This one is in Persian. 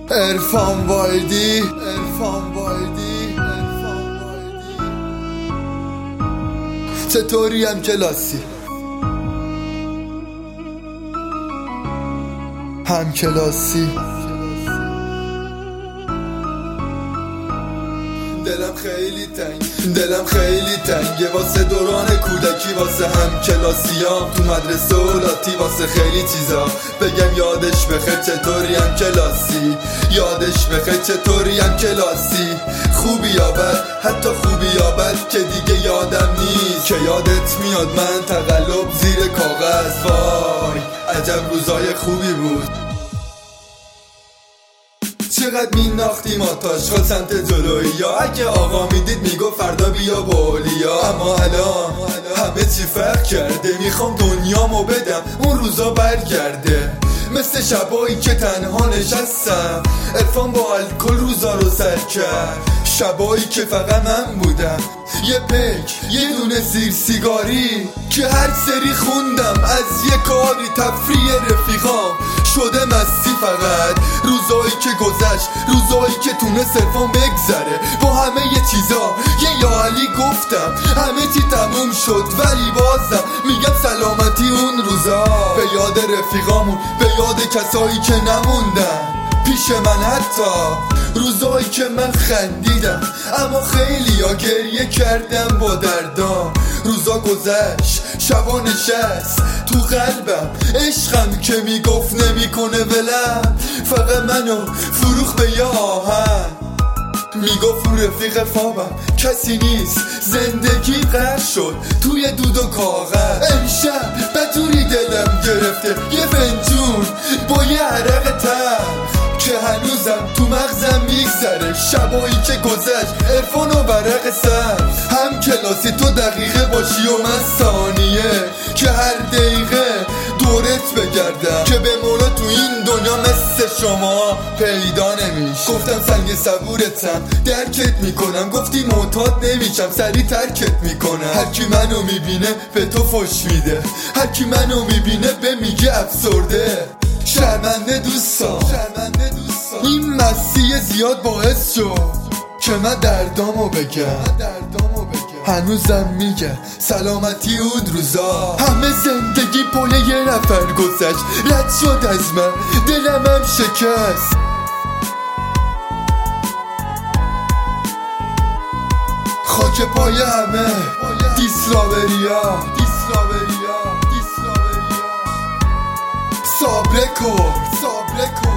عرفان وایدی چطوری هم کلاسی هم کلاسی دلم خیلی تنگه واسه دوران کودکی، واسه هم کلاسیام تو مدرسه و لاتی، واسه خیلی چیزا بگم یادش بخیر چطوری هم کلاسی، یادش بخیر چطوری هم کلاسی. خوبی یا بد، حتی خوبی یا بد که دیگه یادم نیست، که یادت میاد من تقلب زیر کاغذ، وای عجب روزای خوبی بود. چقدر میناختیم آتاش خود سمت جلوی، یا اگه آقا میدید میگو فردا بیا بولیا. اما الان همه چی فرق کرده، میخوام دنیامو بدم اون روزا برگرده، مثل شبایی که تنها نشستم عرفان با الکل روزا رو سر کرد، شبایی که فقط من بودم، یه پک یه دونه زیر سیگاری که هر سری خوندم از یه کاری، تفریح رفیقام شده مستی فقط، روزایی که گذشت، روزایی که تونست عرفان بگذره با همه یه چیزا، یه یا علی گفتم همه چی تموم شد، ولی بازم میگم سلامتی اون روزا، به یاد رفیقامون، به یاد کسایی که نموندن پیش من، حتی روزایی که من خندیدم اما خیلی ها گریه کردم با دردام. روزا گذشت، شبا نشست تو قلبم، عشقم که میگفت نمیکنه ولم، فقط منو فروخ به یه آهن، میگفت رو رفیق خوابم کسی نیست، زندگی غرق شد توی دود و کاغذ. امشب بدوری دلم گرفته یه فنجون با یه عرق تلخ که هنوزم تو مغزم میگذره، شبایی که گذشت عرفان و برق سر. هم کلاسی تو دقیقه باشی و من ثانیه، که هر دقیقه دورت بگردم، که به مولا تو این دنیا مثل شما پیدا نمیشه. گفتم سنگ صبورتم درکت میکنم، گفتی معتاد نمیشم سری ترکت میکنم. هر کی منو میبینه به تو فش میده، هر کی منو میبینه به میگه افسرده. شرمنده دوستان این مسیح زیاد باعث شد که من دردامو بگم، هنوزم میگه سلامتی اون روزا. همه زندگی پل یه نفر گذشت، رد شد از من، دلم هم شکست. خاک پای همه دیسلاوریا، صبر کن